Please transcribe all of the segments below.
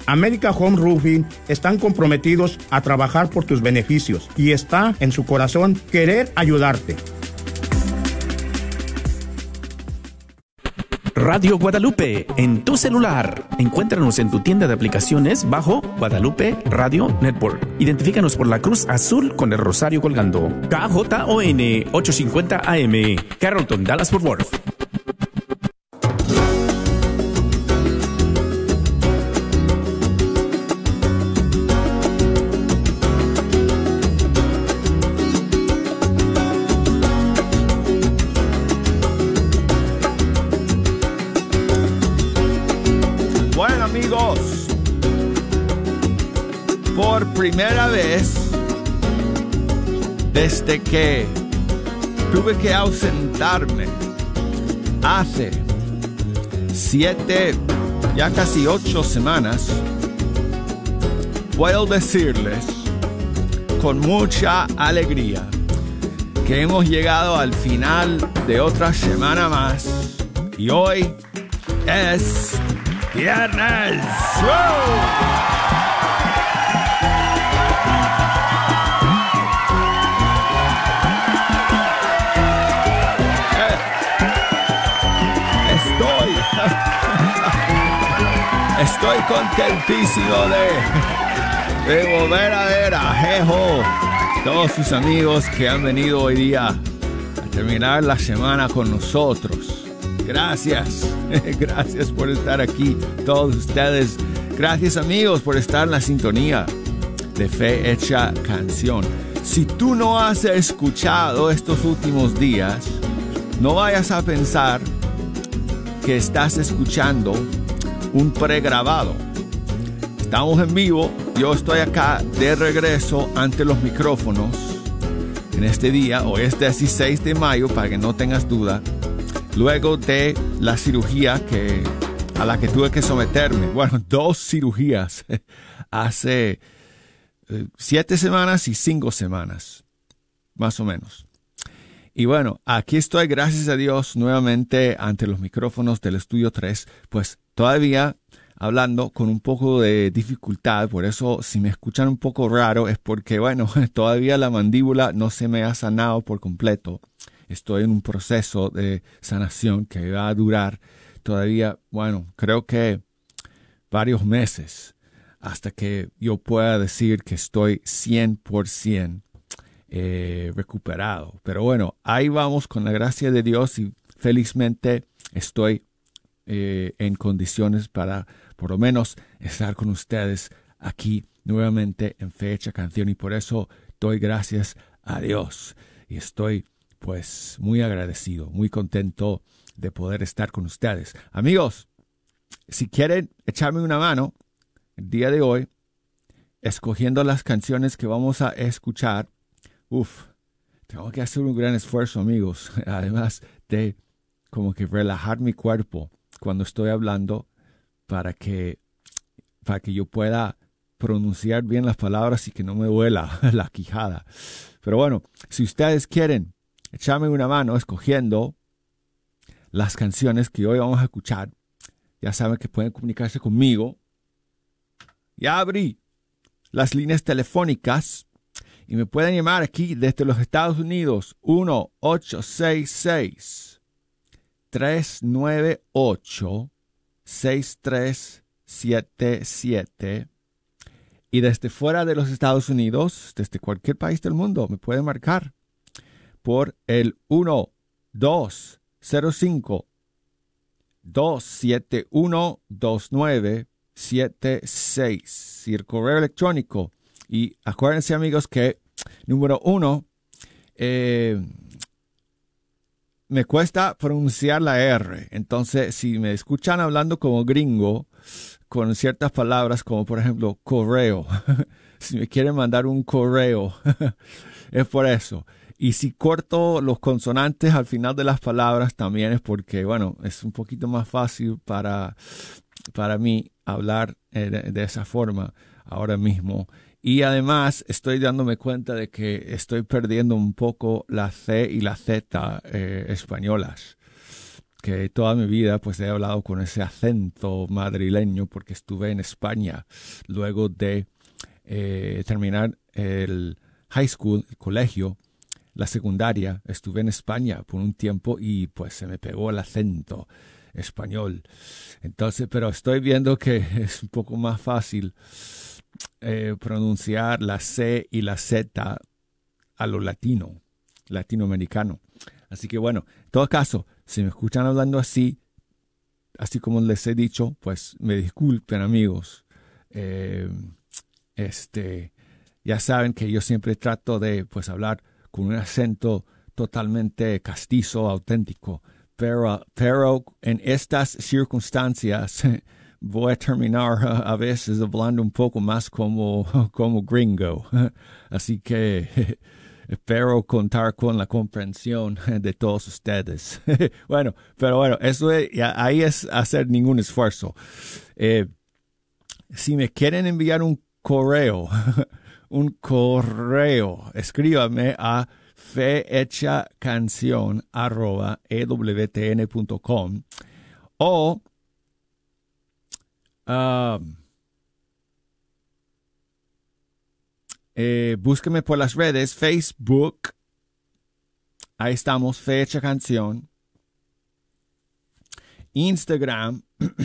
America Home Roofing están comprometidos a trabajar por tus beneficios y está en su corazón querer ayudarte. Radio Guadalupe, en tu celular. Encuéntranos en tu tienda de aplicaciones bajo Guadalupe Radio Network. Identifícanos por la cruz azul con el rosario colgando. KJON 850 AM, Carrollton, Dallas-Fort Worth. Por primera vez desde que tuve que ausentarme hace 7, ya casi 8 semanas, puedo decirles con mucha alegría que hemos llegado al final de otra semana más y hoy es viernes. ¡Wow! Estoy contentísimo de volver a ver a Jejo, todos sus amigos que han venido hoy día a terminar la semana con nosotros. Gracias, gracias por estar aquí, todos ustedes. Gracias, amigos, por estar en la sintonía de Fe Hecha Canción. Si tú no has escuchado estos últimos días, no vayas a pensar que estás escuchando un pregrabado. Estamos en vivo. Yo estoy acá de regreso ante los micrófonos en este día. Hoy es 16 de mayo, para que no tengas duda. Luego de la cirugía a la que tuve que someterme. Bueno, 2 cirugías hace 7 semanas y 5 semanas, más o menos. Y bueno, aquí estoy, gracias a Dios, nuevamente ante los micrófonos del Estudio 3, pues todavía hablando con un poco de dificultad. Por eso, si me escuchan un poco raro, es porque, bueno, todavía la mandíbula no se me ha sanado por completo. Estoy en un proceso de sanación que va a durar todavía, bueno, creo que varios meses hasta que yo pueda decir que estoy 100% recuperado. Pero bueno, ahí vamos con la gracia de Dios y felizmente estoy en condiciones para por lo menos estar con ustedes aquí nuevamente en Fe Hecha Canción, y por eso doy gracias a Dios y estoy pues muy agradecido, muy contento de poder estar con ustedes. Amigos, si quieren echarme una mano el día de hoy escogiendo las canciones que vamos a escuchar, tengo que hacer un gran esfuerzo, amigos, además de como que relajar mi cuerpo cuando estoy hablando para que yo pueda pronunciar bien las palabras y que no me duela la quijada. Pero bueno, si ustedes quieren echarme una mano escogiendo las canciones que hoy vamos a escuchar, ya saben que pueden comunicarse conmigo. Ya abrí las líneas telefónicas y me pueden llamar aquí desde los Estados Unidos, 1-866-398-6377. Y desde fuera de los Estados Unidos, desde cualquier país del mundo, me pueden marcar por el 1-205-271-2976 y el correo electrónico. Y acuérdense, amigos, que número 1, me cuesta pronunciar la R. Entonces, si me escuchan hablando como gringo, con ciertas palabras como, por ejemplo, correo, si me quieren mandar un correo, es por eso. Y si corto los consonantes al final de las palabras, también es porque, bueno, es un poquito más fácil para mí hablar de esa forma ahora mismo. Y además estoy dándome cuenta de que estoy perdiendo un poco la C y la Z españolas. que toda mi vida pues he hablado con ese acento madrileño porque estuve en España luego de terminar el high school, el colegio, la secundaria. Estuve en España por un tiempo y pues se me pegó el acento español. Entonces, pero estoy viendo que es un poco más fácil pronunciar la C y la Z a lo latinoamericano. Así que bueno, en todo caso, si me escuchan hablando así como les he dicho, pues me disculpen, amigos. Ya saben que yo siempre trato de pues hablar con un acento totalmente castizo, auténtico, pero en estas circunstancias voy a terminar a veces hablando un poco más como gringo. Así que espero contar con la comprensión de todos ustedes. Bueno, eso ahí es hacer ningún esfuerzo. Si me quieren enviar un correo, escríbame a fehechacancion@ewtn.com o búsqueme por las redes, Facebook, ahí estamos, Fe Hecha Canción, Instagram,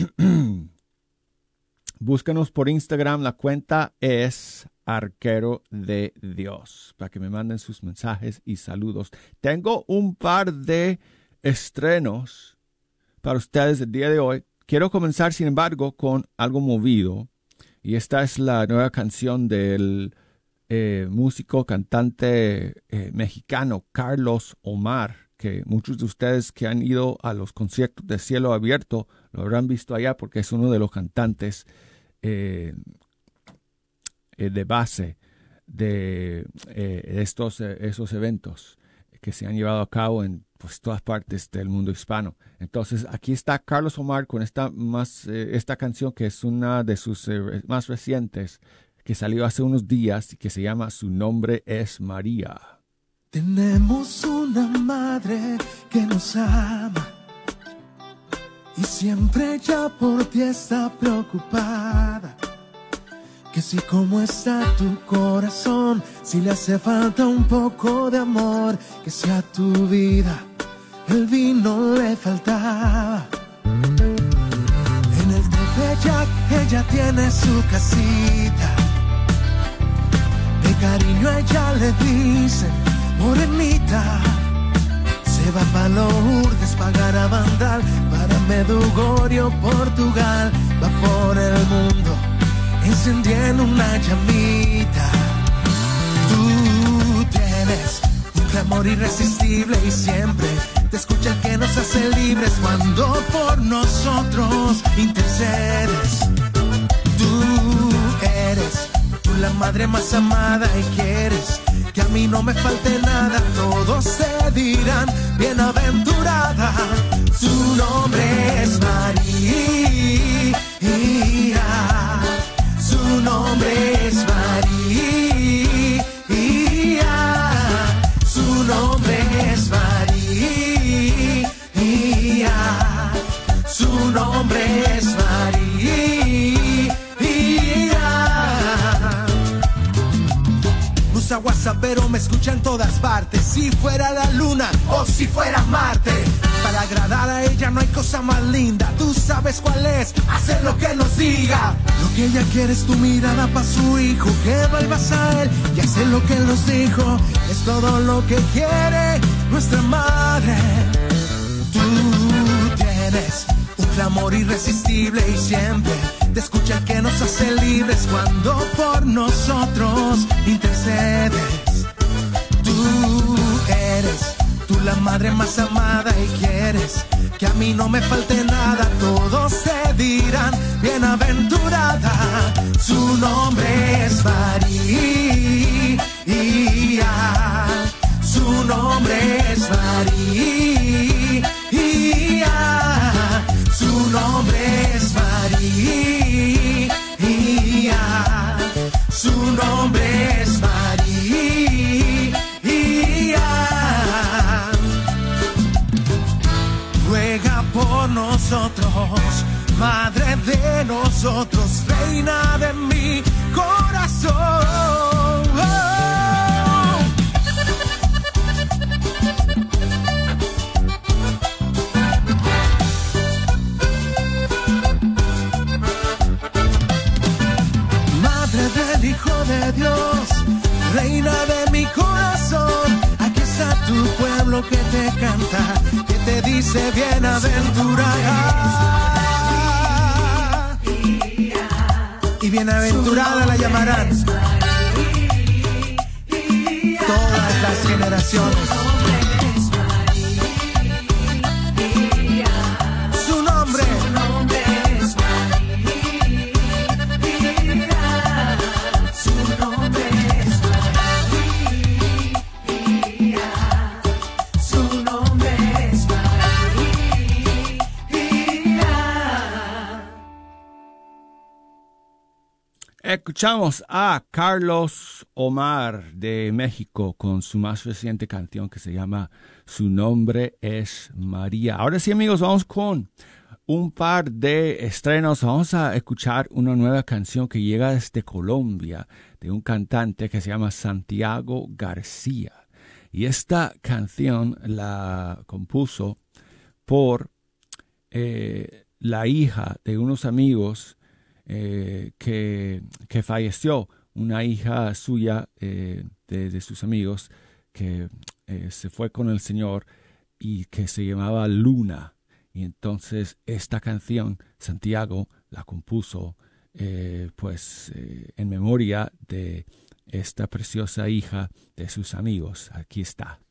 búsquenos por Instagram, la cuenta es Arquero de Dios, para que me manden sus mensajes y saludos. Tengo un par de estrenos para ustedes el día de hoy. Quiero comenzar, sin embargo, con algo movido, y esta es la nueva canción del músico, cantante mexicano Carlos Omar, que muchos de ustedes que han ido a los conciertos de Cielo Abierto lo habrán visto allá porque es uno de los cantantes de base de esos eventos que se han llevado a cabo en pues todas partes del mundo hispano. Entonces aquí está Carlos Omar con esta canción que es una de sus más recientes, que salió hace unos días y que se llama Su Nombre es María. Tenemos una madre que nos ama y siempre ya por ti está preocupada. Que si como está tu corazón, si le hace falta un poco de amor, que si a tu vida el vino le faltaba. En el Tepeyac ella tiene su casita, de cariño a ella le dicen morenita. Se va pa' Lourdes, pa' Garabandal, para Medjugorje, Portugal, va por el mundo encendiendo una llamita. Tú tienes un clamor irresistible y siempre te escucha el que nos hace libres cuando por nosotros intercedes. Tú eres la madre más amada y quieres que a mí no me falte nada. Todos te dirán bienaventurada. Su nombre es María. Su nombre es María. Su nombre es María. Su nombre es María. Usa WhatsApp pero me escucha en todas partes. Si fuera la luna o si fuera Marte, para agradar a ella no hay cosa más linda. Tú sabes cuál es, hacer lo que nos diga. Lo que ella quiere es tu mirada pa' su hijo, que vuelvas a él y hacer lo que él nos dijo. Es todo lo que quiere nuestra madre. Tú tienes un clamor irresistible y siempre te escucha el que nos hace libres cuando por nosotros intercedes. Tú eres la madre más amada y quieres que a mí no me falte nada. Todos te dirán bienaventurada. Su nombre es María. Su nombre es María. Su nombre es María. Su nombre es María. nosotros, reina de mi corazón. Madre del Hijo de Dios, reina de mi corazón, aquí está tu pueblo que te canta, que te dice bienaventurada. Y bienaventurada la llamarán todas las generaciones. Su nombre es María. Su nombre es María. Su nombre es María. Escuchamos a Carlos Omar de México con su más reciente canción que se llama Su nombre es María. Ahora sí, amigos, vamos con un par de estrenos. Vamos a escuchar una nueva canción que llega desde Colombia de un cantante que se llama Santiago García. Y esta canción la compuso por la hija de unos amigos que falleció, una hija suya de sus amigos que se fue con el Señor y que se llamaba Luna. Y entonces esta canción Santiago la compuso en memoria de esta preciosa hija de sus amigos. Aquí está.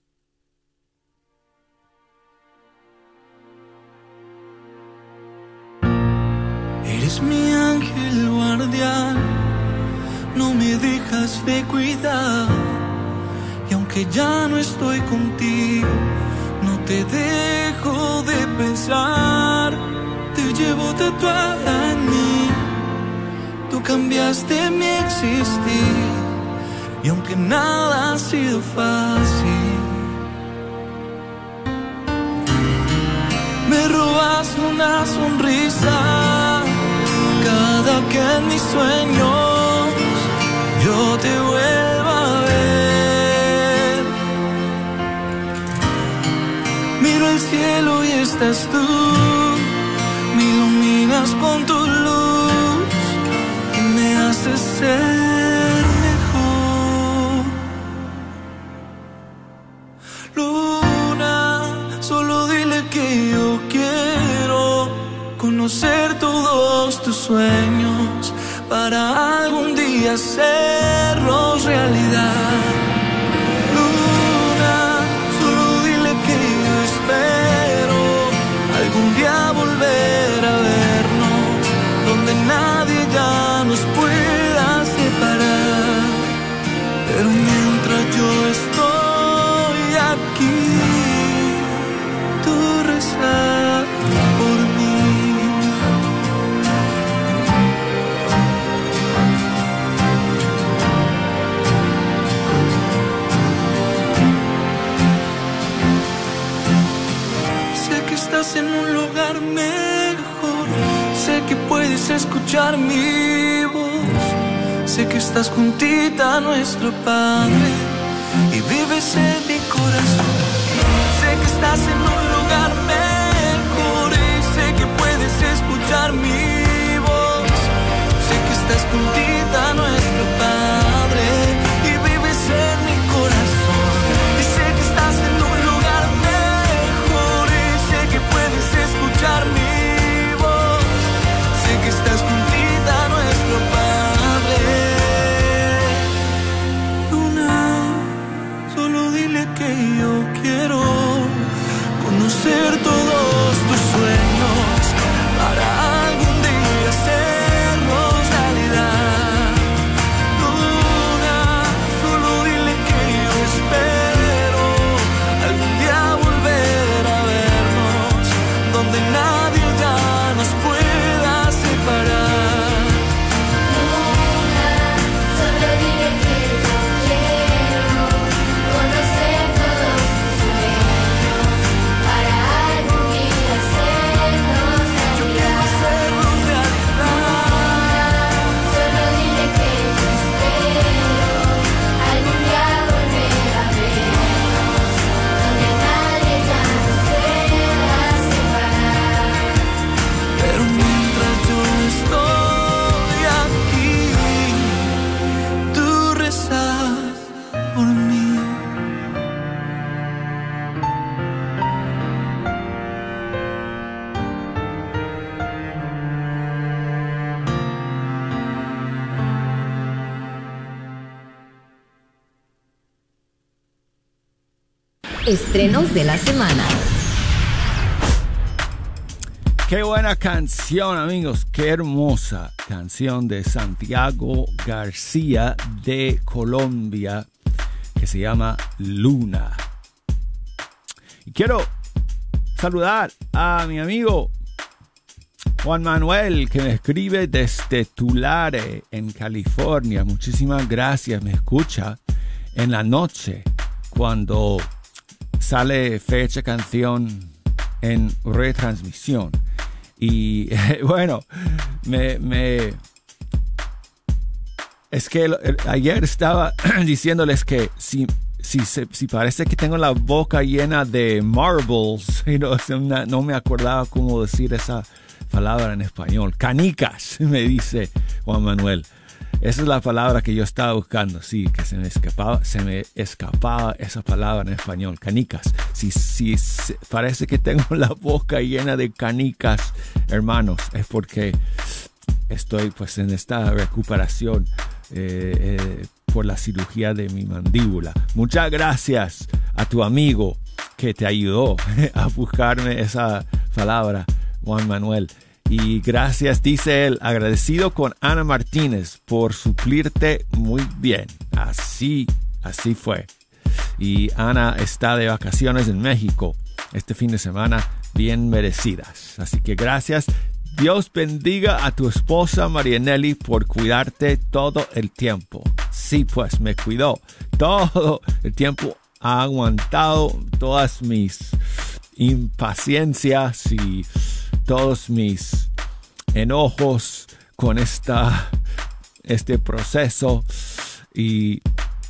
Eres mi ángel guardián, no me dejas de cuidar. Y aunque ya no estoy contigo, no te dejo de pensar. Te llevo tatuada en mí, tú cambiaste mi existir. Y aunque nada ha sido fácil, me robas una sonrisa cada que en mis sueños yo te vuelvo a ver. Miro el cielo y estás tú, me iluminas con tu luz y me haces ser mejor. Luna, solo dile que yo quiero conocer todos tus sueños para algún día hacerlos realidad. Luna, solo dile que yo espero algún día volver a vernos, donde nadie ya nos pueda separar. Pero mientras yo estoy aquí, tú rezas por mí. Estás en un lugar mejor, sé que puedes escuchar mi voz, sé que estás juntita a nuestro Padre y vives en mi corazón. Sé que estás en un lugar mejor y sé que puedes escuchar mi voz, sé que estás juntita a nuestro Padre y vives en mi corazón. Y sé que estás en un lugar mejor y sé que puedes escuchar mi voz, sé que estás juntita a nuestro Padre. Luna, solo dile que yo quiero conocer todos tus sueños para algún día hacerlos realidad. Estrenos de la semana. Qué buena canción, amigos. Qué hermosa canción de Santiago García de Colombia, que se llama Luna. Y quiero saludar a mi amigo Juan Manuel, que me escribe desde Tulare, en California. Muchísimas gracias. Me escucha en la noche cuando sale Fecha Canción en retransmisión. Y bueno, es que ayer estaba diciéndoles que si parece que tengo la boca llena de marbles, no me acordaba cómo decir esa palabra en español. Canicas, me dice Juan Manuel. Esa es la palabra que yo estaba buscando. Sí, que se me escapaba esa palabra en español. Canicas. Si parece que tengo la boca llena de canicas, hermanos, es porque estoy pues en esta recuperación por la cirugía de mi mandíbula. Muchas gracias a tu amigo que te ayudó a buscarme esa palabra, Juan Manuel. Y gracias, dice él, agradecido con Ana Martínez por suplirte muy bien. Así fue. Y Ana está de vacaciones en México este fin de semana, bien merecidas. Así que gracias. Dios bendiga a tu esposa Marianelli por cuidarte todo el tiempo. Sí, pues me cuidó todo el tiempo. Ha aguantado todas mis impaciencias y todos mis enojos con este proceso y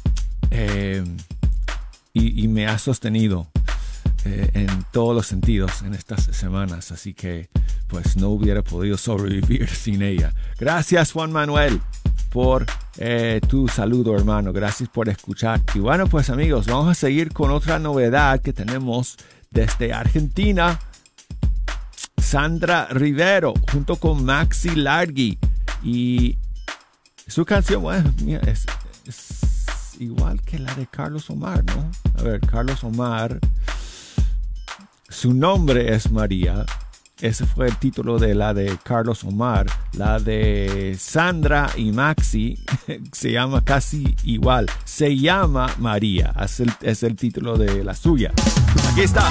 me ha sostenido en todos los sentidos en estas semanas, así que pues no hubiera podido sobrevivir sin ella. Gracias, Juan Manuel, por tu saludo, hermano. Gracias por escuchar. Y bueno, pues amigos, vamos a seguir con otra novedad que tenemos desde Argentina. Sandra Rivero junto con Maxi Largi, y su canción, bueno, mira, es igual que la de Carlos Omar, ¿no? A ver, Carlos Omar, su nombre es María. Ese fue el título de la de Carlos Omar. La de Sandra y Maxi se llama casi igual. Se llama María. Es el título de la suya. Aquí está.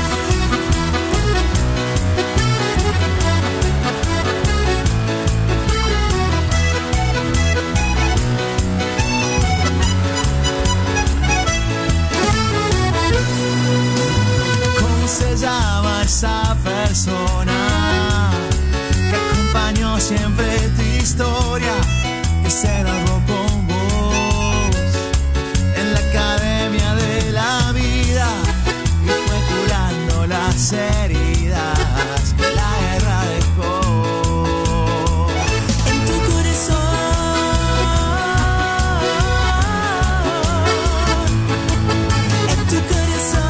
Esa persona que acompañó siempre tu historia, que se grabó con vos en la academia de la vida y fue curando las heridas que la guerra dejó en tu corazón, en tu corazón.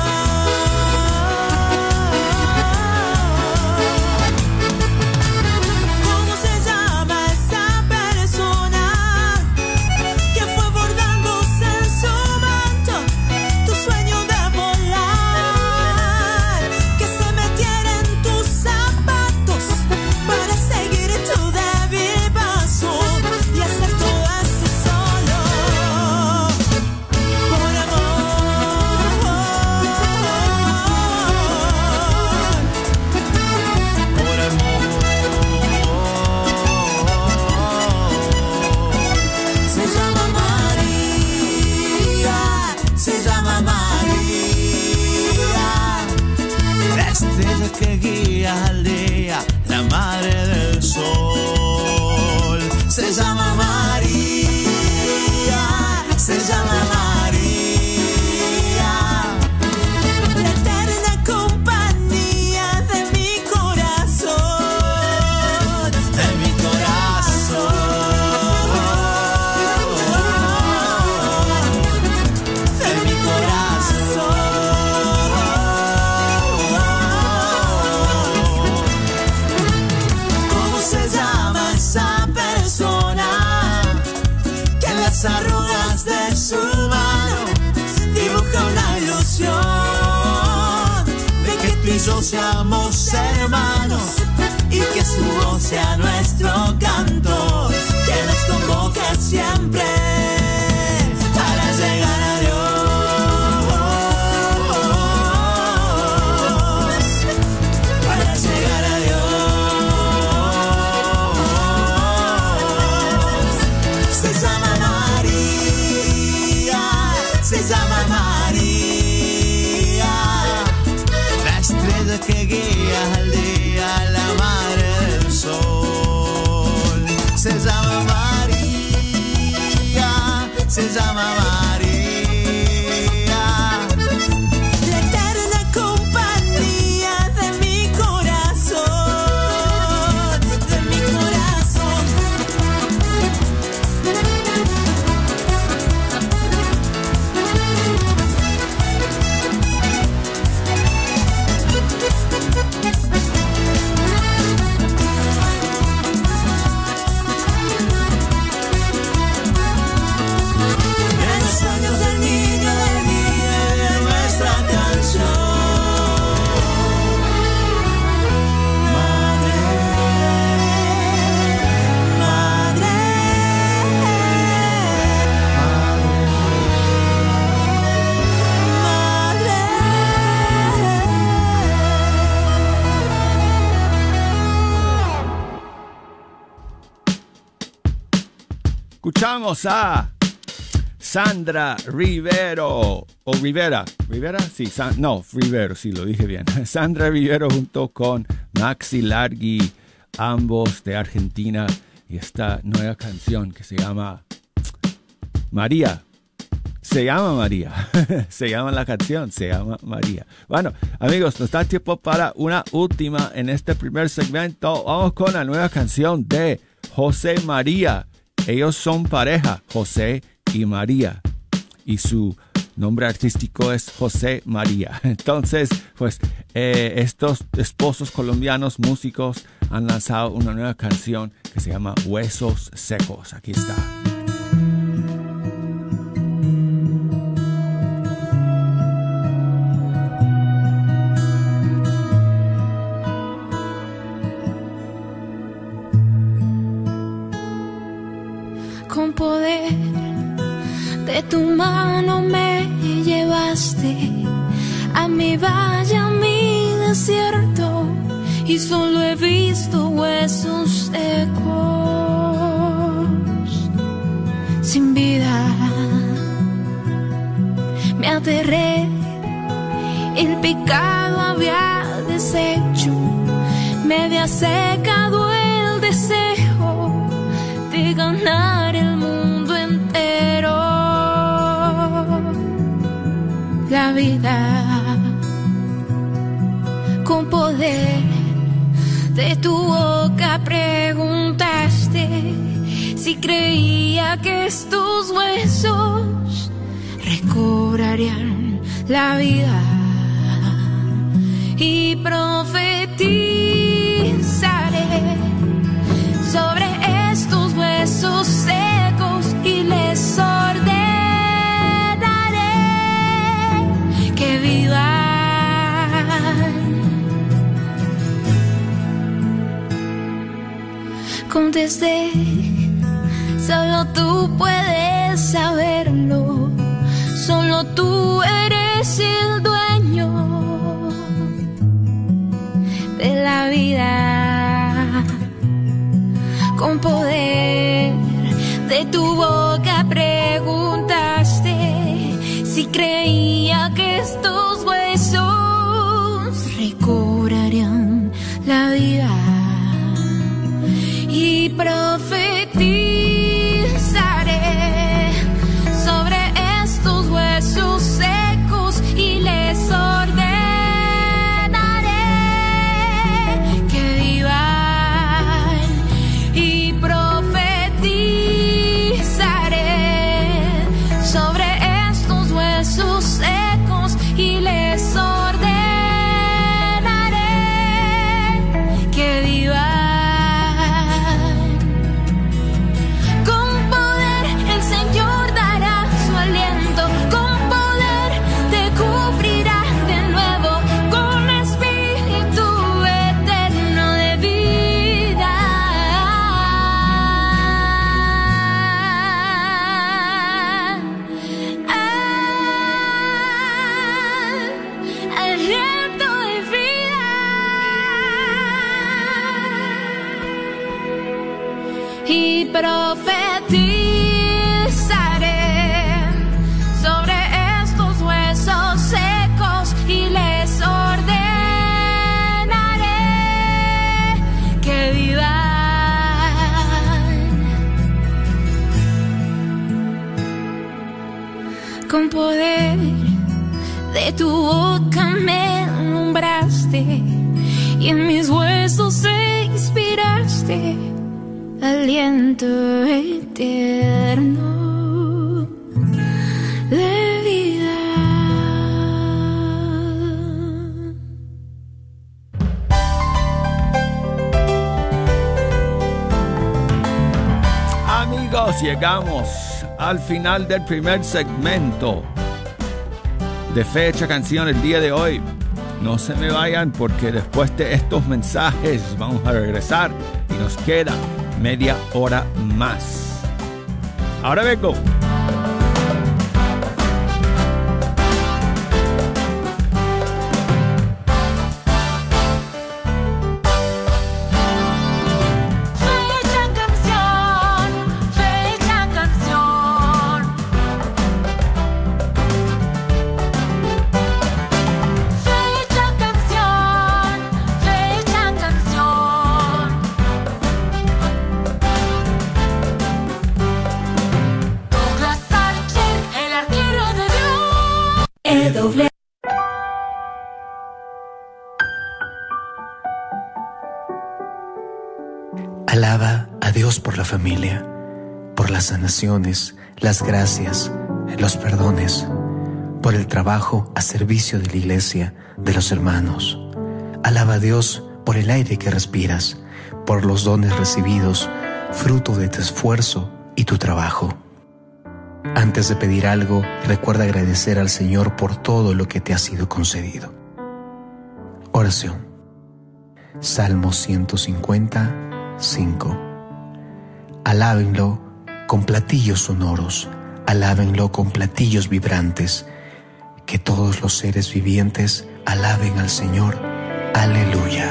Que guía al día, la madre del sol. Se llama María, se llama María, la eterna compañía de mi corazón, de mi corazón, de mi corazón. Las arrugas de su mano dibuja una ilusión. y yo seamos hermanos, y que su voz sea nuestro canto, que nos convoque siempre para llegar a Dios, para llegar a Dios. Se llama María, se llama María, la estrella que guía al día, la madre del sol. Se llama María, se llama María, la eterna compañía de mi corazón, de mi corazón. En los sueños del niño, del día de nuestra canción. Madre, madre, Escuchamos a Sandra Rivero, o Rivera, sí, Rivero, sí, lo dije bien. Sandra Rivero junto con Maxi Largi, ambos de Argentina, y esta nueva canción que se llama María. Se llama María, se llama la canción, se llama María. Bueno, amigos, nos da tiempo para una última en este primer segmento. Vamos con la nueva canción de José María. Ellos son pareja, José y María, y su nombre artístico es José María. Entonces, pues, estos esposos colombianos músicos han lanzado una nueva canción que se llama Huesos Secos. Aquí está. Con poder de tu mano me llevaste a mi valle, a mi desierto, y solo he visto huesos secos, sin vida. Me aterré, el pecado había deshecho, me había secado el deseo de ganar el mundo entero. La vida con poder de tu boca preguntaste si creía que estos huesos recobrarían la vida, y profetizaré sobre estos huesos secos y les ordenaré que vivan. Contesté, solo tú puedes saberlo, solo tú eres el dueño de la vida. Con poder de tu boca preguntaste si creía que estos huesos recobrarían la vida, y profetizaré sobre estos huesos secos y les ordenaré que vivan, y profetizaré sobre estos huesos secos y les ordenaré que con poder de tu boca me nombraste y en mis huesos inspiraste aliento eterno de vida. Amigos, llegamos al final del primer segmento de Fecha Canción el día de hoy. No se me vayan porque después de estos mensajes vamos a regresar y nos queda media hora más. Ahora vengo. Alaba a Dios por la familia, por las sanaciones, las gracias, los perdones, por el trabajo a servicio de la iglesia, de los hermanos. Alaba a Dios por el aire que respiras, por los dones recibidos, fruto de tu esfuerzo y tu trabajo. Antes de pedir algo, recuerda agradecer al Señor por todo lo que te ha sido concedido. Oración. Salmo 150:5. Alábenlo con platillos sonoros, alábenlo con platillos vibrantes. Que todos los seres vivientes alaben al Señor. Aleluya.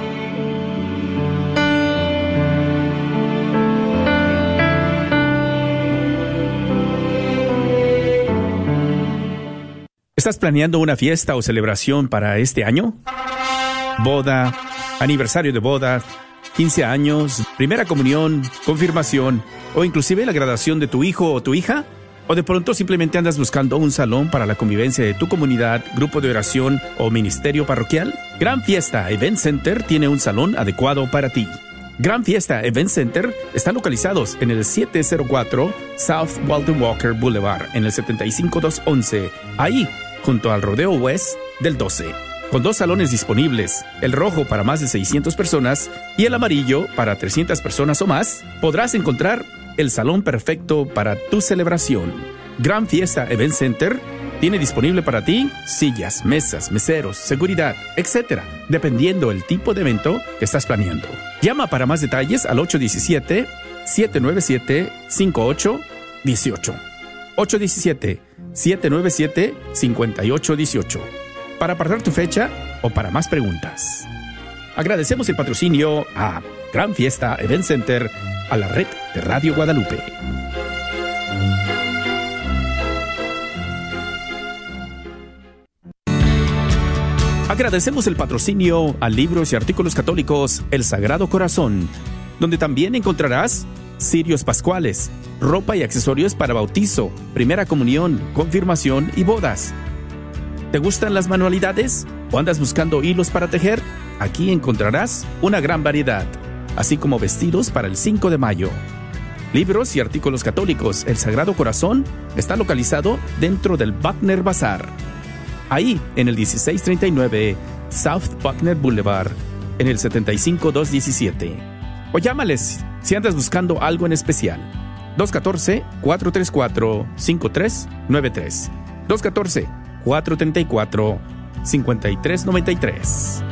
¿Estás planeando una fiesta o celebración para este año? Boda, aniversario de boda, 15 años, primera comunión, confirmación o inclusive la graduación de tu hijo o tu hija. ¿O de pronto simplemente andas buscando un salón para la convivencia de tu comunidad, grupo de oración o ministerio parroquial? Gran Fiesta Event Center tiene un salón adecuado para ti. Gran Fiesta Event Center está localizados en el 704 South Walton Walker Boulevard, en el 75211, ahí, junto al Rodeo West del 12. Con 2 salones disponibles, el rojo para más de 600 personas y el amarillo para 300 personas o más, podrás encontrar el salón perfecto para tu celebración. Gran Fiesta Event Center tiene disponible para ti sillas, mesas, meseros, seguridad, etc., dependiendo el tipo de evento que estás planeando. Llama para más detalles al 817-797-5818. 817-797-5818. Para apartar tu fecha o para más preguntas. Agradecemos el patrocinio a Gran Fiesta Event Center, a la red de Radio Guadalupe. Agradecemos el patrocinio a libros y artículos católicos El Sagrado Corazón, donde también encontrarás cirios pascuales, ropa y accesorios para bautizo, primera comunión, confirmación y bodas. ¿Te gustan las manualidades o andas buscando hilos para tejer? Aquí encontrarás una gran variedad, así como vestidos para el 5 de mayo. Libros y artículos católicos El Sagrado Corazón está localizado dentro del Buckner Bazaar, ahí en el 1639 South Buckner Boulevard, en el 75217. O llámales si andas buscando algo en especial. 214-434-5393. 214-434-5393.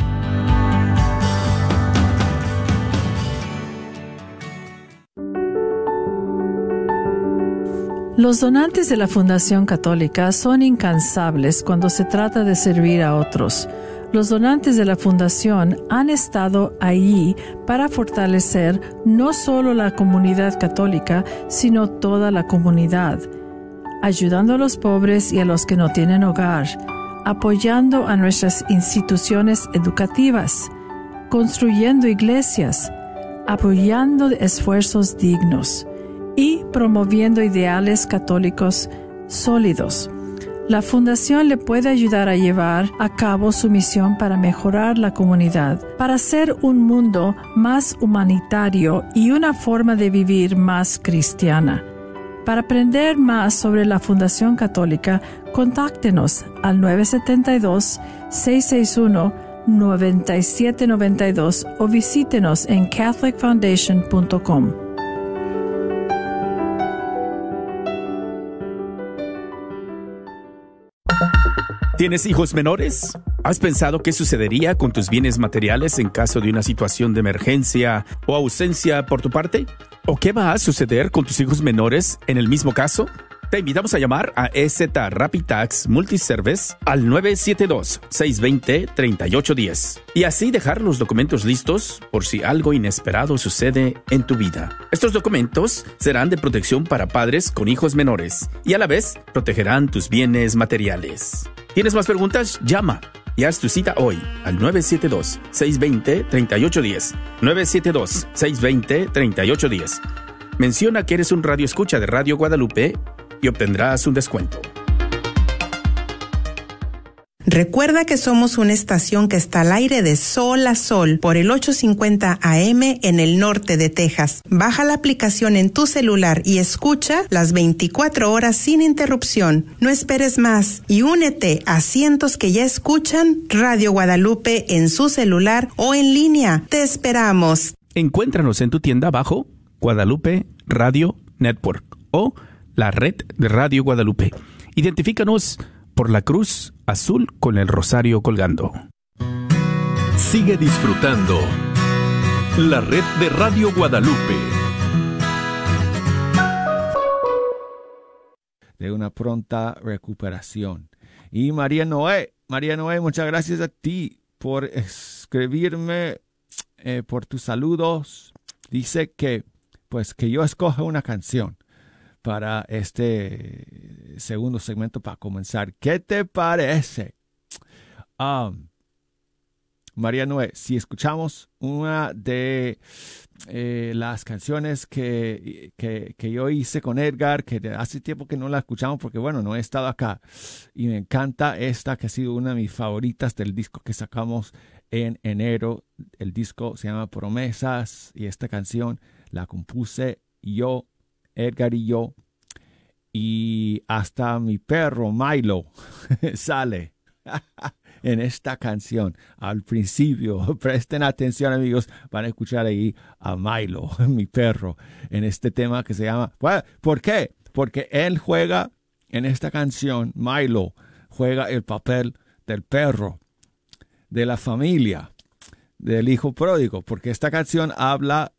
Los donantes de la Fundación Católica son incansables cuando se trata de servir a otros. Los donantes de la Fundación han estado allí para fortalecer no solo la comunidad católica, sino toda la comunidad, ayudando a los pobres y a los que no tienen hogar, apoyando a nuestras instituciones educativas, construyendo iglesias, apoyando esfuerzos dignos y promoviendo ideales católicos sólidos. La Fundación le puede ayudar a llevar a cabo su misión para mejorar la comunidad, para hacer un mundo más humanitario y una forma de vivir más cristiana. Para aprender más sobre la Fundación Católica, contáctenos al 972-661-9792 o visítenos en catholicfoundation.com. ¿Tienes hijos menores? ¿Has pensado qué sucedería con tus bienes materiales en caso de una situación de emergencia o ausencia por tu parte? ¿O qué va a suceder con tus hijos menores en el mismo caso? Te invitamos a llamar a EZ Rapid Tax Multiservice al 972-620-3810 y así dejar los documentos listos por si algo inesperado sucede en tu vida. Estos documentos serán de protección para padres con hijos menores y a la vez protegerán tus bienes materiales. ¿Tienes más preguntas? Llama y haz tu cita hoy al 972-620-3810. 972-620-3810. Menciona que eres un radioescucha de Radio Guadalupe y obtendrás un descuento. Recuerda que somos una estación que está al aire de sol a sol por el 850 AM en el norte de Texas. Baja la aplicación en tu celular y escucha las 24 horas sin interrupción. No esperes más y únete a cientos que ya escuchan Radio Guadalupe en su celular o en línea. ¡Te esperamos! Encuéntranos en tu tienda bajo Guadalupe Radio Network o la red de Radio Guadalupe. Identifícanos por la cruz azul con el rosario colgando. Sigue disfrutando la red de Radio Guadalupe. De una pronta recuperación. Y María Noé, muchas gracias a ti por escribirme, por tus saludos. Dice que yo escoja una canción para este segundo segmento para comenzar. ¿Qué te parece? María Noé, si escuchamos una de las canciones que yo hice con Edgar, que hace tiempo que no la escuchamos porque, bueno, no he estado acá. Y me encanta esta que ha sido una de mis favoritas del disco que sacamos en enero. El disco se llama Promesas y esta canción la compuse yo, Edgar y yo, y hasta mi perro Milo sale en esta canción. Al principio, presten atención amigos, van a escuchar ahí a Milo, mi perro, en este tema que se llama... ¿Por qué? Porque él juega en esta canción, Milo juega el papel del perro, de la familia, del hijo pródigo, porque esta canción habla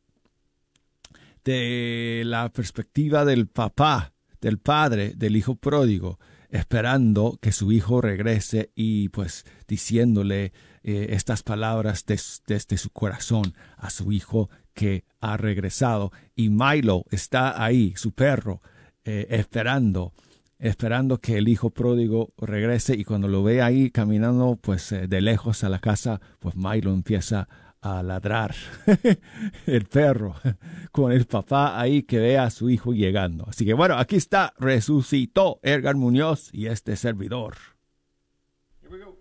de la perspectiva del papá, del padre, del hijo pródigo, esperando que su hijo regrese y pues diciéndole estas palabras desde su corazón a su hijo que ha regresado. Y Milo está ahí, su perro, esperando que el hijo pródigo regrese, y cuando lo ve ahí caminando pues de lejos a la casa, pues Milo empieza a ladrar el perro con el papá ahí que ve a su hijo llegando. Así que bueno, aquí está, resucitó Edgar Muñoz y este servidor. Here we go.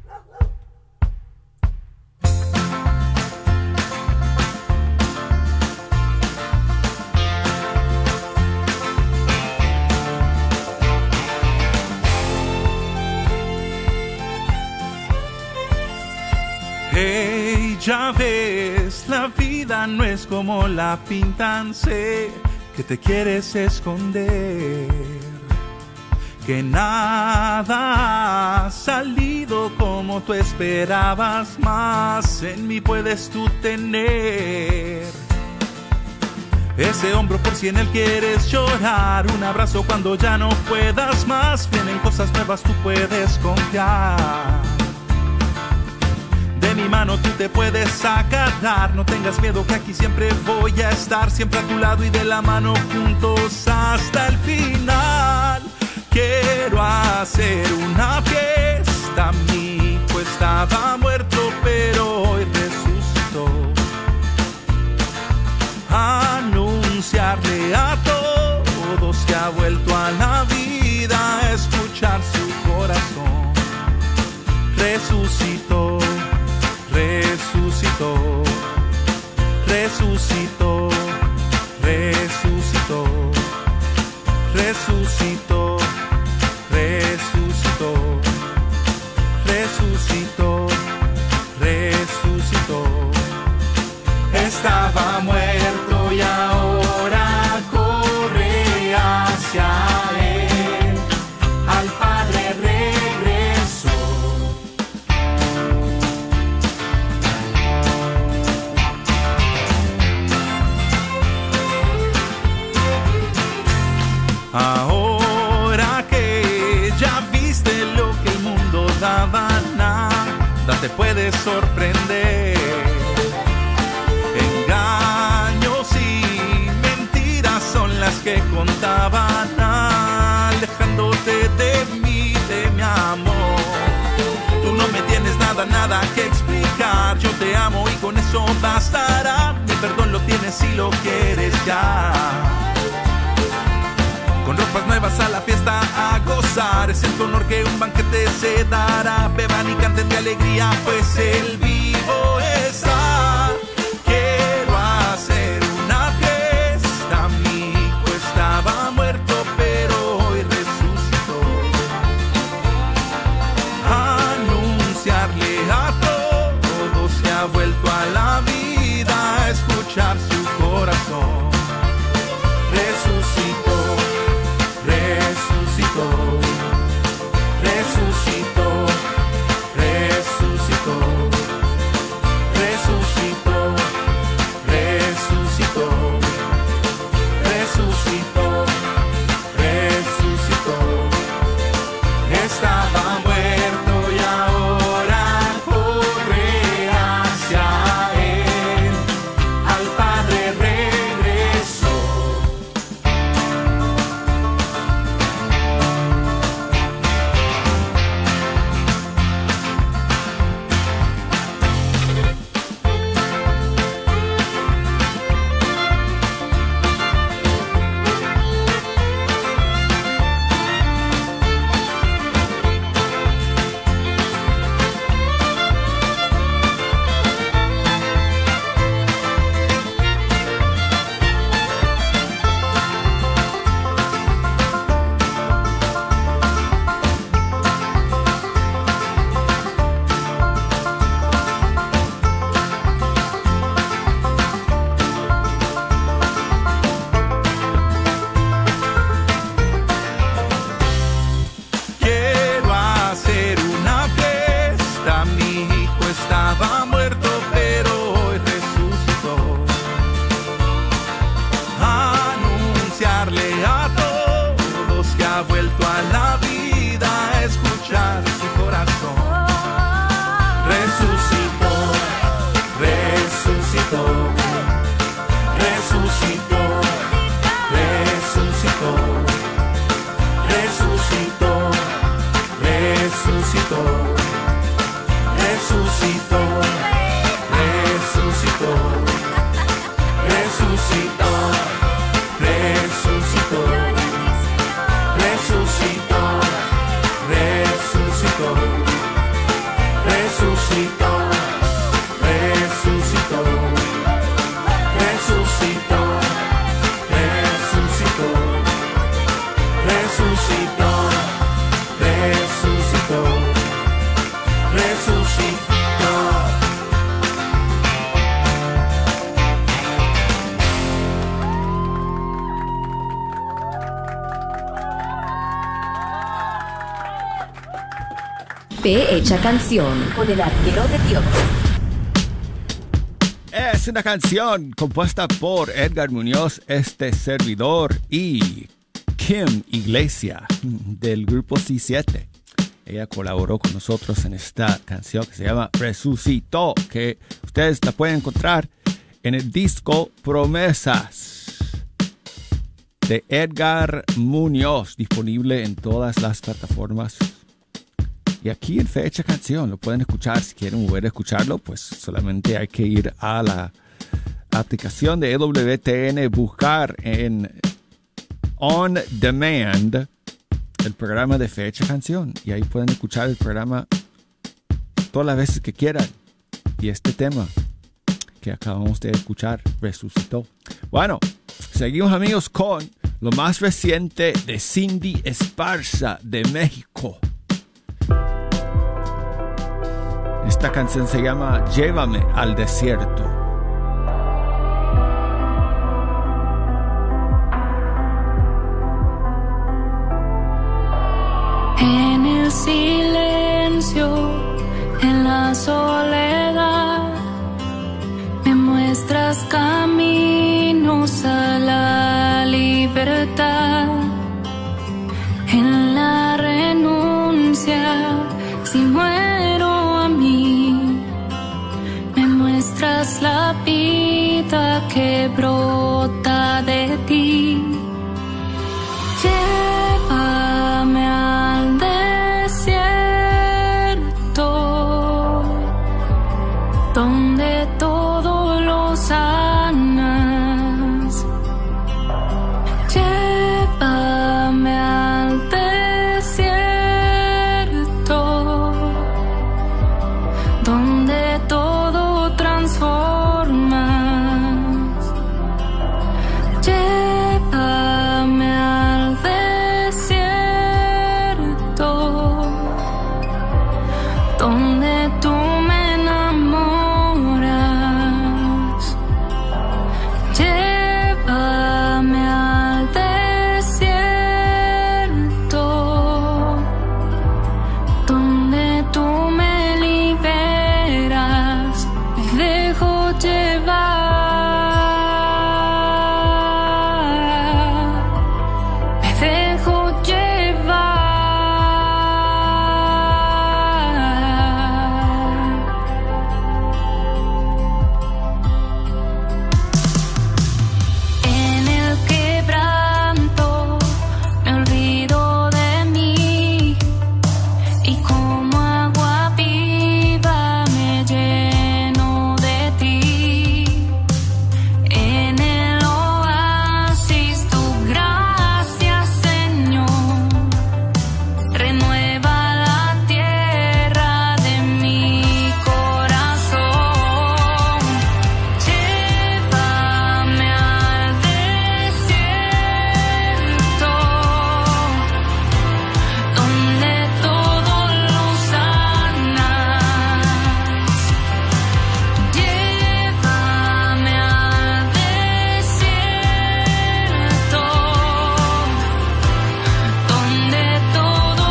Hey, ya ves, la vida no es como la pintan, sé que te quieres esconder, que nada ha salido como tú esperabas, más en mí puedes tú tener ese hombro por si en él quieres llorar, un abrazo cuando ya no puedas más, vienen cosas nuevas, tú puedes confiar. De mi mano tú te puedes agarrar, no tengas miedo que aquí siempre voy a estar, siempre a tu lado y de la mano juntos hasta el final. Quiero hacer una fiesta, mi hijo estaba muerto pero hoy resucitó. Anunciarle a todos que ha vuelto a la vida. resucitó, resucitó, resucitó, resucitó. Estaba muerto y ahora corre hacia él, al Padre regresó. Ahora que ya viste lo que el mundo daba, nada te puede sorprender. Engaños y mentiras son las que contaban, alejándote de mí, de mi amor. Tú no me tienes nada que explicar. Yo te amo y con eso bastará. Mi perdón lo tienes si lo quieres ya. Con ropas nuevas a la fiesta a gozar, es en tu honor que un banquete se dará. Beban y canten de alegría, pues el vivo está. Quiero hacer una fiesta, mi hijo estaba muerto pero hoy resucitó. Anunciarle a todos que ha vuelto a la vida, escuchar su corazón. Resucitó, resucitó, resucitó, resucitó, resucitó, resucitó, resucitó, resucitó. Estaba muerto y ahora corre hacia él, al Padre regresó. Quiero hacer una fiesta, mi hijo estaba muerto pero hoy resucitó. Anunciarle a todos que ha vuelto a la vida, escuchar su corazón. Resucitó, resucitó, resucitó, resucitó, resucitó, resucitó, resucitó, resucitó, resucitó, resucitó, resucitó, resucitó, resucitó, resucitó, resucitó, resucitó, resucitó, resucitó, resucitó. Fe Hecha Canción con el arquero de Dios. Es una canción compuesta por Edgar Muñoz, este servidor, y Kim Iglesia del grupo C7. Ella colaboró con nosotros en esta canción que se llama Resucitó, que ustedes la pueden encontrar en el disco Promesas de Edgar Muñoz, disponible en todas las plataformas. Y aquí en Fecha Canción lo pueden escuchar. Si quieren volver a escucharlo, pues solamente hay que ir a la aplicación de EWTN, buscar en On Demand el programa de Fecha Canción. Y ahí pueden escuchar el programa todas las veces que quieran. Y este tema que acabamos de escuchar, Resucitó. Bueno, seguimos amigos con Lo más reciente de Cindy Esparza de México. Esta canción se llama Llévame al desierto. En el silencio, en la soledad, me muestras caminos a la libertad. En la renuncia, si muero a mí, me muestras la vida que brota de ti. Llévame al desierto, donde todo lo sanas. Llévame al desierto, donde todo transformas. Llévame al desierto, donde tú me enamoras. Llévame al desierto, donde tú me liberas. Me dejo llevar, me dejo llevar. En el quebranto me olvido de mí y como agua viva me lleno de ti. En el oasis tu gracia, Señor, renueva la tierra de mi corazón. Llévame al desierto, donde todo lo sanas. Llévame al desierto, donde todo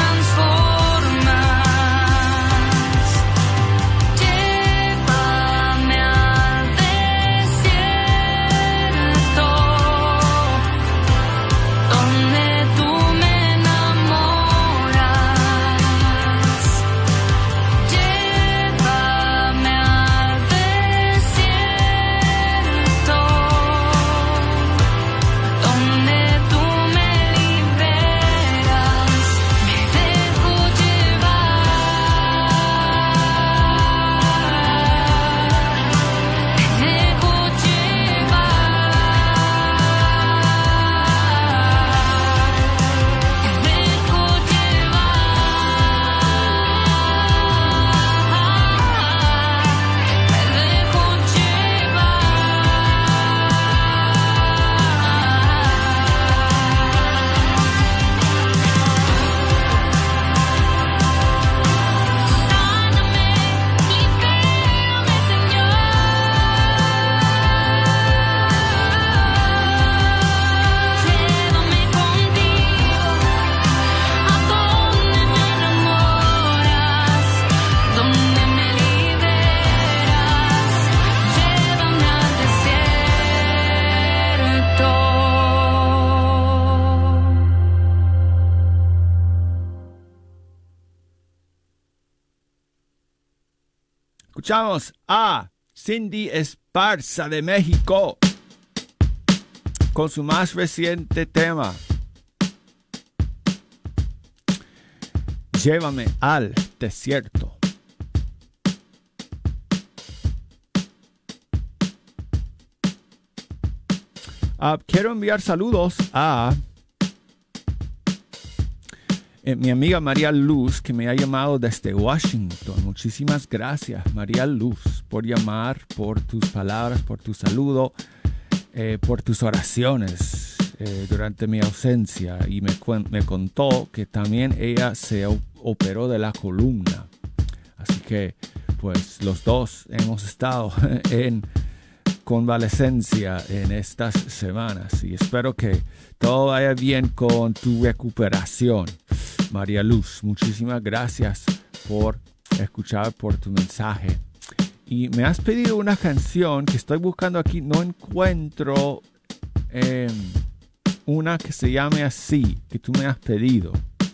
transformas. Llévame al desierto, donde tú me enamoras. Llévame al desierto, donde tú me liberas. Me dejo llevar, me dejo Escuchamos a Cindy Esparza de México con su más reciente tema, Llévame al desierto. Quiero enviar saludos a mi amiga María Luz, que me ha llamado desde Washington. Muchísimas gracias, María Luz, por llamar, por tus palabras, por tu saludo, por tus oraciones. durante mi ausencia y me contó que también ella se operó de la columna. Así que pues los dos hemos estado en convalecencia en estas semanas y espero que todo vaya bien con tu recuperación. María Luz, muchísimas gracias por escuchar, por tu mensaje. Y me has pedido una canción que estoy buscando aquí, no encuentro una que se llame así, que tú me has pedido,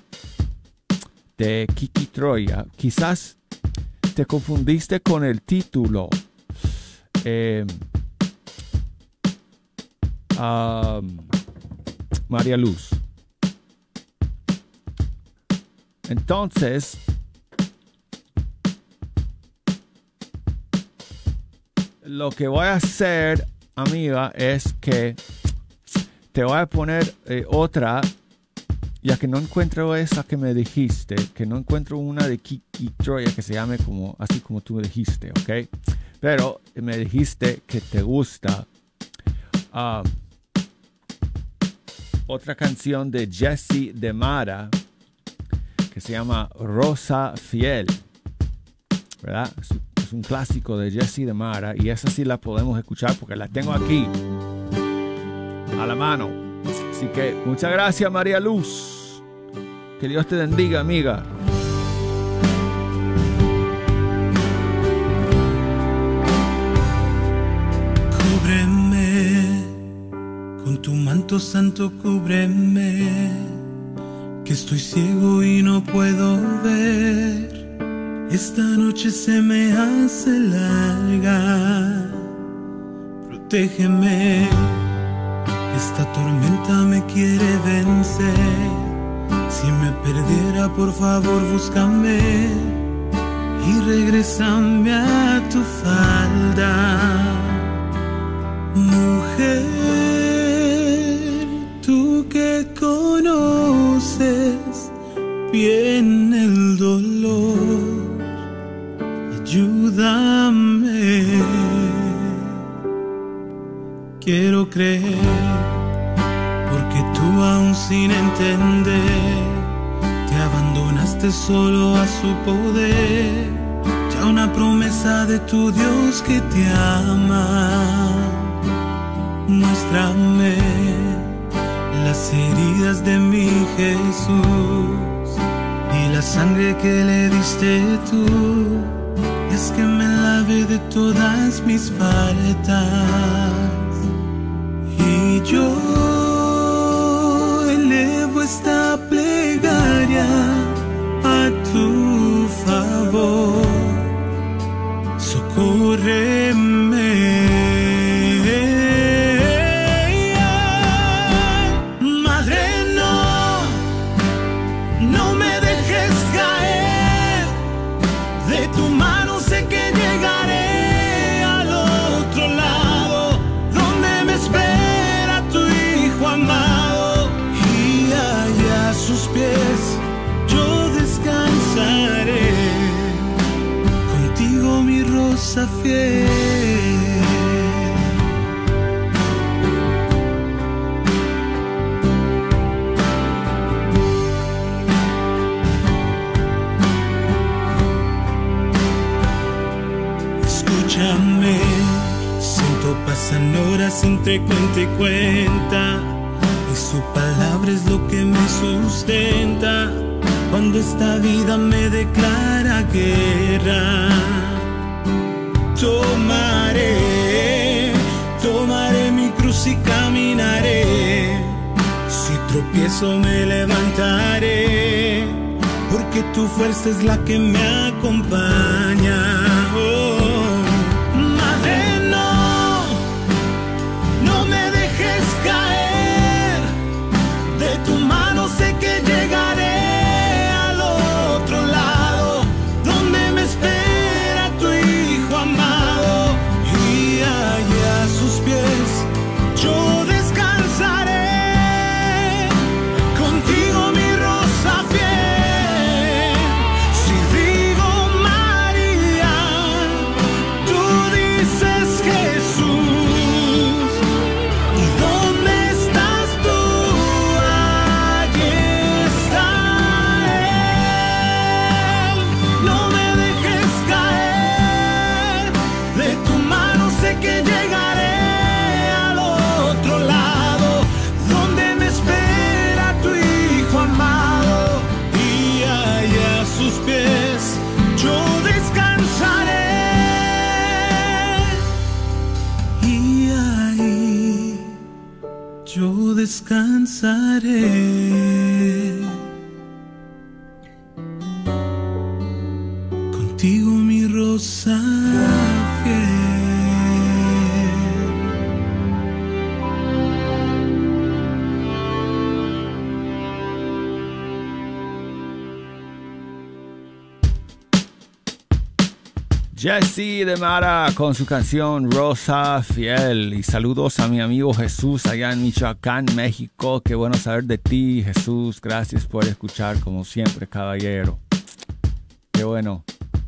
de Kiki Troya. Quizás te confundiste con el título. María Luz. Entonces, lo que voy a hacer, amiga, es que te voy a poner otra, ya que no encuentro esa que me dijiste, que no encuentro una de Kiki Troya que se llame como así como tú me dijiste, ¿ok? Pero me dijiste que te gusta otra canción de Jesse DeMara que se llama Rosa Fiel, ¿verdad? Es un clásico de Jesse DeMara y esa sí la podemos escuchar porque la tengo aquí a la mano. Así que muchas gracias, María Luz. Que Dios te bendiga, amiga. Cúbreme con tu manto santo, cúbreme, que estoy ciego y no puedo ver. Esta noche se me hace larga. Protégeme, esta tormenta me quiere vencer. Si me perdiera, por favor, búscame y regrésame a tu falda. Mujer, tú que conoces bien el dolor, ayúdame. Quiero creer, porque tú aún sin entender te abandonaste solo a su poder. Ya una promesa de tu Dios que te ama. Muéstrame las heridas de mi Jesús y la sangre que le diste tú. Es que me lave de todas mis faltas. Y yo elevo esta plegaria a tu favor. Socórreme. Fiel. Escúchame, siento pasan horas entre cuenta y cuenta, y su palabra es lo que me sustenta cuando esta vida me declara guerra. Tomaré mi cruz y caminaré. Si tropiezo me levantaré, porque tu fuerza es la que me acompaña. Madre, no me dejes caer. De tu mano sé que llegaré al otro lado, donde me espera tu Hijo amado, y allá a sus pies yo descansaré. Contigo mi rosa fiel. Si digo María, rosa fiel. Jesse de Mara con su canción Rosa Fiel. Y saludos a mi amigo Jesús allá en Michoacán, México. Qué bueno saber de ti, Jesús. Gracias por escuchar como siempre, caballero. Qué bueno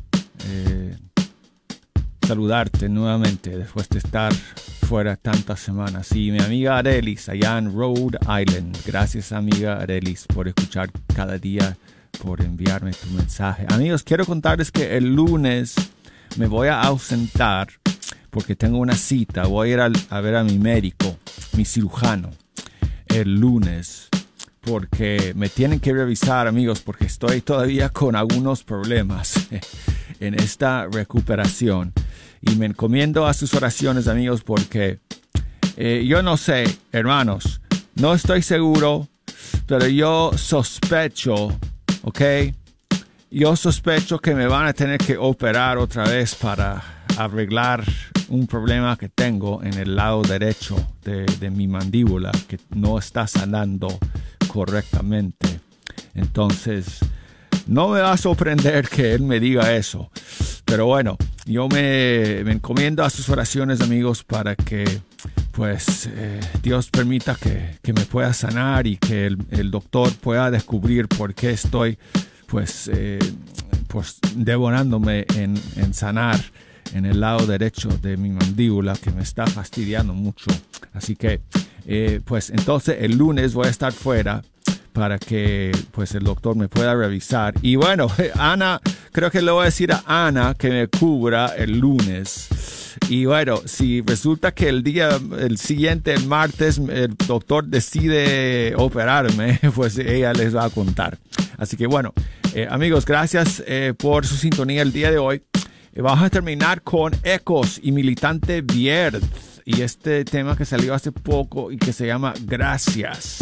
saludarte nuevamente después de estar fuera tantas semanas. Y mi amiga Arelis allá en Rhode Island. Gracias, amiga Arelis, por escuchar cada día, por enviarme tu mensaje. Amigos, quiero contarles que el lunes me voy a ausentar porque tengo una cita. Voy a ir a ver a mi médico, mi cirujano, el lunes. Porque me tienen que revisar, amigos, porque estoy todavía con algunos problemas en esta recuperación. Y me encomiendo a sus oraciones, amigos, porque yo no sé, hermanos, no estoy seguro, pero yo sospecho, ¿ok? Yo sospecho que me van a tener que operar otra vez para arreglar un problema que tengo en el lado derecho de mi mandíbula, que no está sanando correctamente. Entonces, no me va a sorprender que él me diga eso. Pero bueno, yo me encomiendo a sus oraciones, amigos, para que pues Dios permita que me pueda sanar y que el doctor pueda descubrir por qué estoy pues devorándome en sanar en el lado derecho de mi mandíbula, que me está fastidiando mucho. Así que pues entonces el lunes voy a estar fuera para que pues el doctor me pueda revisar. Y bueno, Ana, creo que le voy a decir a Ana que me cubra el lunes. Y bueno, si resulta que el siguiente, el martes, el doctor decide operarme, pues ella les va a contar. Así que bueno, amigos, gracias por su sintonía el día de hoy. Vamos a terminar con Ecos y Militante Vierd y este tema que salió hace poco y que se llama Gracias.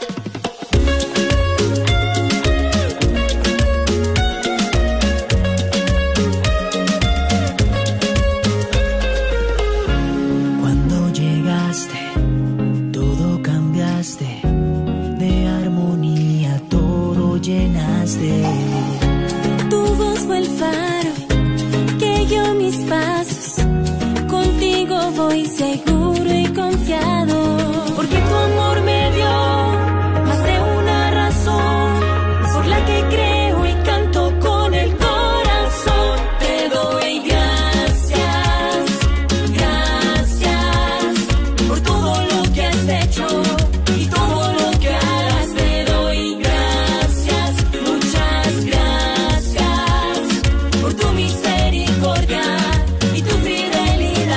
Cuando llegaste, todo cambiaste, de armonía todo llenaste. Tu voz fue el faro que guió mis pasos, contigo voy seguro y confiado, porque tu amor me dio más de una razón por la que creo y canto con el corazón. Te doy gracias, gracias por todo lo que has hecho y todo lo que harás. Te doy gracias, muchas gracias por tu misericordia y tu fidelidad.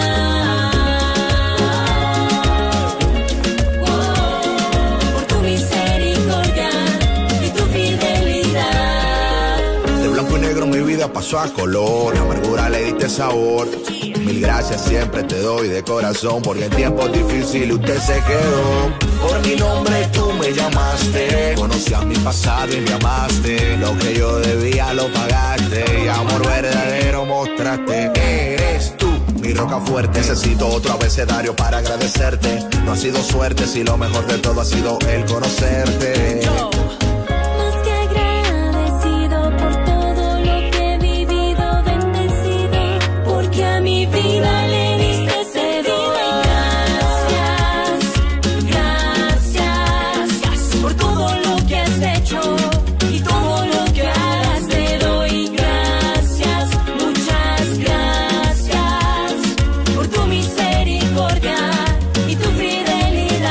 Por tu misericordia y tu fidelidad. De blanco y negro mi vida pasó a color, la amargura le diste sabor. Mil gracias siempre te doy de corazón, porque en tiempos difíciles usted se quedó. Por mi nombre tú me llamaste, conocías mi pasado y me amaste. Lo que yo debía lo pagaste y amor verdadero mostraste. Eres tú mi roca fuerte, necesito otro abecedario para agradecerte. No ha sido suerte si lo mejor de todo ha sido el conocerte. Más que agradecido por todo lo que he vivido, bendecido porque a mi vida le diste sentido. Gracias por todo lo que has hecho y todo lo que harás. Te doy gracias, muchas gracias por tu misericordia y tu fidelidad.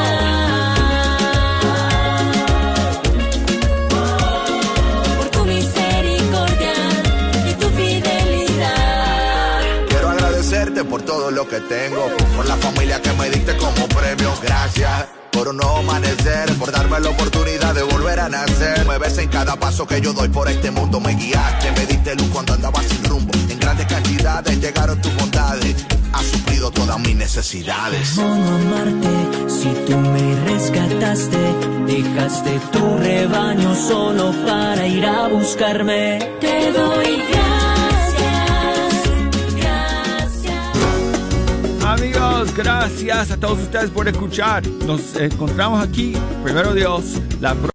Por tu misericordia y tu fidelidad. Quiero agradecerte por todo lo que tengo, por la familia que me diste como premio. Gracias por un nuevo amanecer, por darme la oportunidad de volver a nacer. Me ves en cada paso que yo doy por este mundo. Me guiaste, me diste luz cuando andaba sin rumbo. En grandes cantidades llegaron tus bondades. Has suplido todas mis necesidades. ¿Cómo no amarte si tú me rescataste? Dejaste tu rebaño solo para ir a buscarme. Te doy gracias, amigos, gracias a todos ustedes por escuchar. Nos encontramos aquí, primero Dios, la próxima.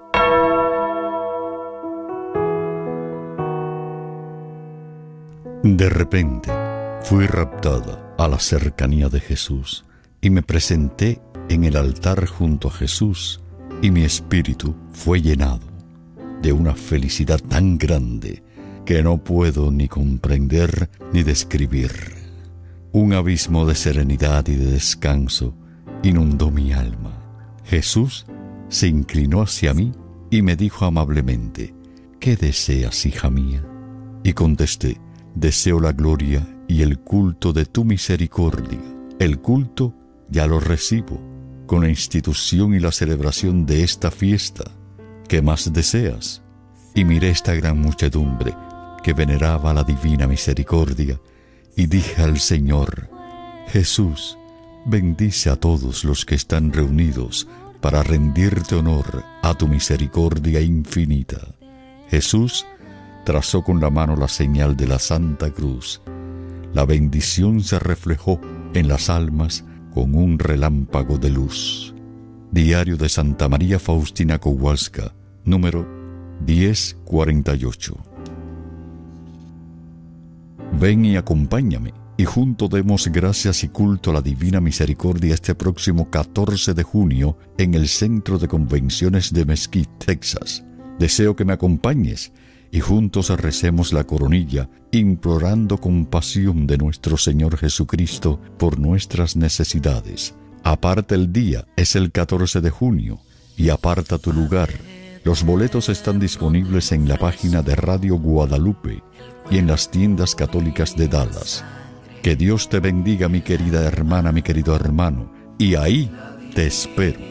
De repente fui raptada a la cercanía de Jesús y me presenté en el altar junto a Jesús, y mi espíritu fue llenado de una felicidad tan grande que no puedo ni comprender ni describir. Un abismo de serenidad y de descanso inundó mi alma. Jesús se inclinó hacia mí y me dijo amablemente: ¿qué deseas, hija mía? Y contesté: deseo la gloria y el culto de tu misericordia. El culto ya lo recibo con la institución y la celebración de esta fiesta. ¿Qué más deseas? Y miré esta gran muchedumbre que veneraba la divina misericordia y dije al Señor: Jesús, bendice a todos los que están reunidos para rendirte honor a tu misericordia infinita. Jesús trazó con la mano la señal de la Santa Cruz. La bendición se reflejó en las almas con un relámpago de luz. Diario de Santa María Faustina Kowalska, número 1048. Ven y acompáñame, y juntos demos gracias y culto a la Divina Misericordia este próximo 14 de junio en el Centro de Convenciones de Mesquite, Texas. Deseo que me acompañes y juntos recemos la coronilla, implorando compasión de nuestro Señor Jesucristo por nuestras necesidades. Aparta el día, es el 14 de junio, y aparta tu lugar. Los boletos están disponibles en la página de Radio Guadalupe y en las tiendas católicas de Dallas. Que Dios te bendiga, mi querida hermana, mi querido hermano, y ahí te espero.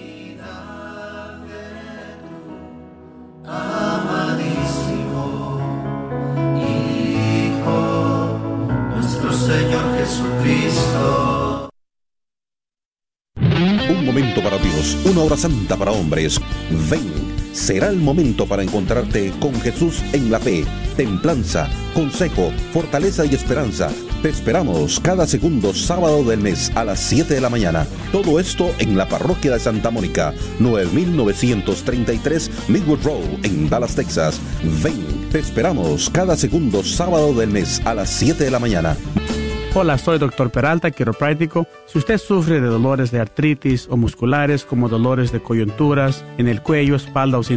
Señor Jesucristo. Un momento para Dios, una hora santa para hombres. Ven, será el momento para encontrarte con Jesús en la fe, templanza, consejo, fortaleza y esperanza. Te esperamos cada segundo sábado del mes a las 7 de la mañana. Todo esto en la parroquia de Santa Mónica, 9933 Midwood Road, en Dallas, Texas. Ven, te esperamos cada segundo sábado del mes a las 7 de la mañana. Hola, soy Dr. Peralta, quiropráctico. Si usted sufre de dolores de artritis o musculares como dolores de coyunturas en el cuello, espalda o cintura,